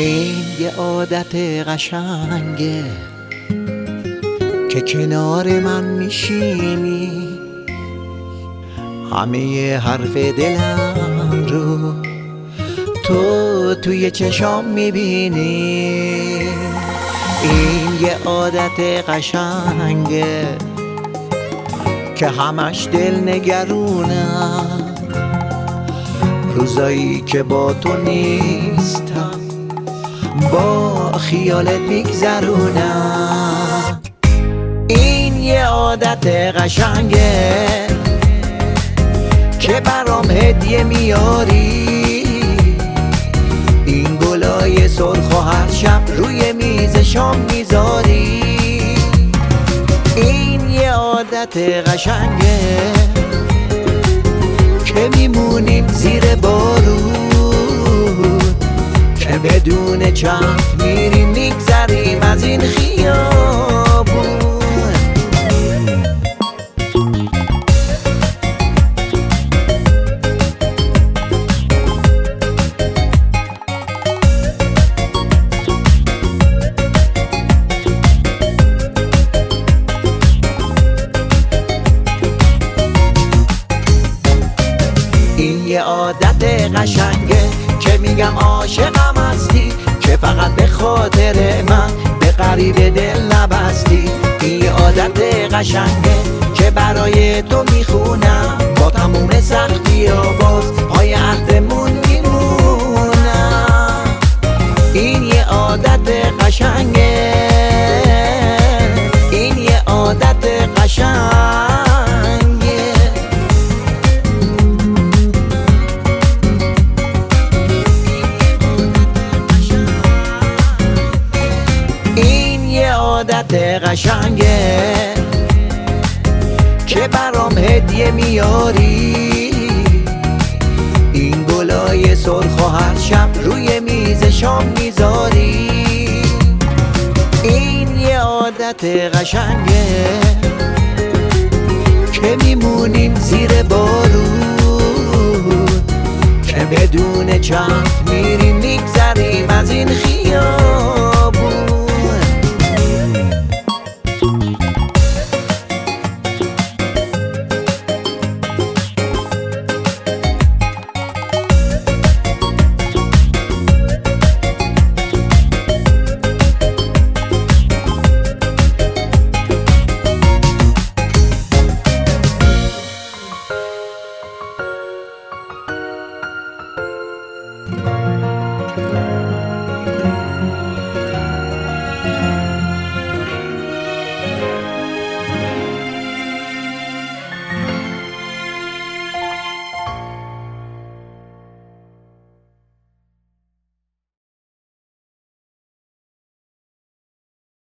این یه عادت قشنگه که کنار من میشینی، همه حرف دلم رو تو توی چشام میبینی. این یه عادت قشنگه که همش دل نگرونم، روزایی که با تو نیستم با خیالت میگذرونم. این یه عادت قشنگه که برام هدیه میاری، این گلای سرخ و هر شب روی میز شام میذاری. این یه عادت قشنگه که میمونیم زیر بارون، که بدون چرخ میریم میگذریم از این خیابون. این یه عادت قشنگه که میگم عاشقم هستی، که فقط به خاطر من به غریب دل نبستی. این یه عادت قشنگه که برای تو میخونم، با تموم سختی و باز پای عهدمون میمونم. این یه عادت قشنگه، این یه عادت قشنگه. این یه عادت قشنگه که برام هدیه میاری، این گلای سرخ و هر شب روی میز شام میذاری. این یه عادت قشنگه که میمونیم زیر بارون، که بدون چرخ میریم میگذریم از این خیابون.